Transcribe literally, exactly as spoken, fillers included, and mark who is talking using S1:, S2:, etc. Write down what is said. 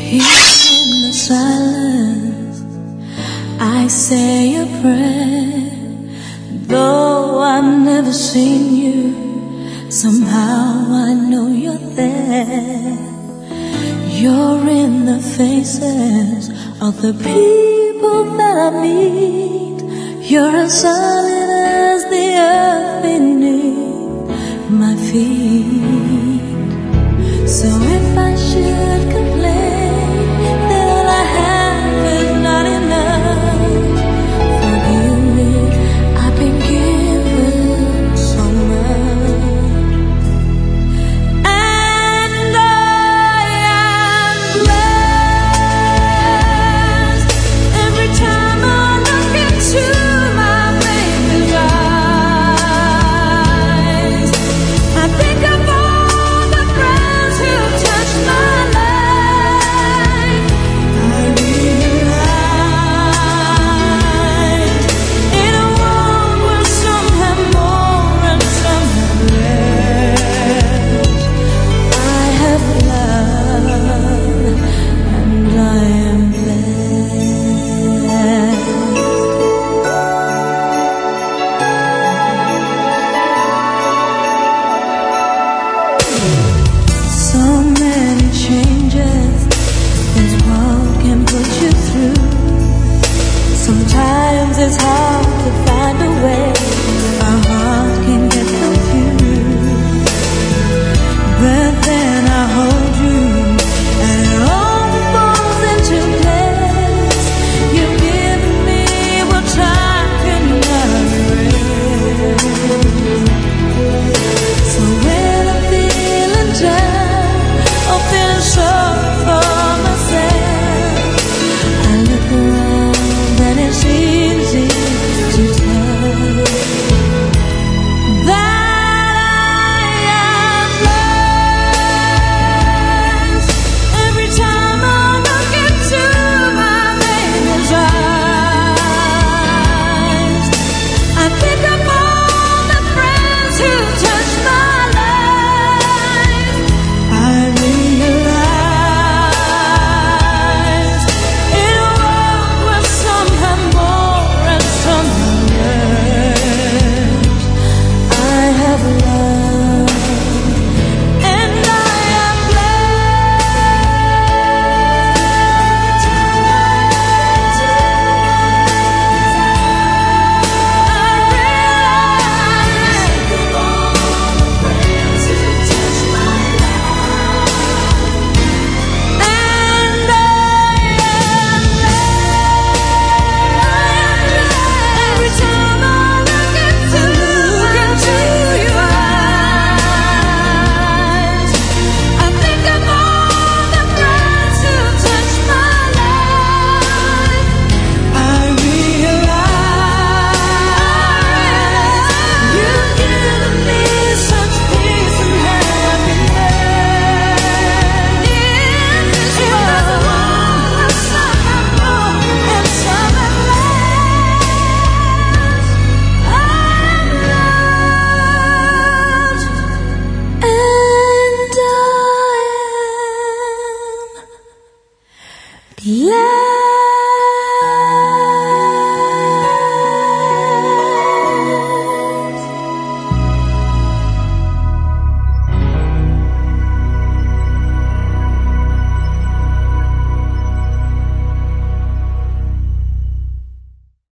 S1: In the silence, I say a prayer. Though I've never seen you, somehow I know you're there. You're in the faces of the people that I meet. You're as solid as the earth beneath my feet. So if I should complain that all I have is not enough, forgive me, I've been given so much. And I am blessed every time I look into my baby's eyes. I think of all the friends who touched my life. I realize in a world where some have more and some have less, I have love and I am blessed. So many changes this world can put you through. Sometimes it's hard to find a way. Our heart can get confused. But then I hold you and it all falls into place. You've given me what time cannot erase. So when I'm feeling down or feeling sorry for myself, I look around and it's easy to tell that I am blessed every time I look into my baby's eyes. I think of all the friends who touched my life. I realize in a world where some have more and some have less, I have love and I am every time I look into your eyes. I think of all the friends who touched my life. I realize you've given me such peace and happiness. In this world where some have more and some have less, I'm loved and I am blessed.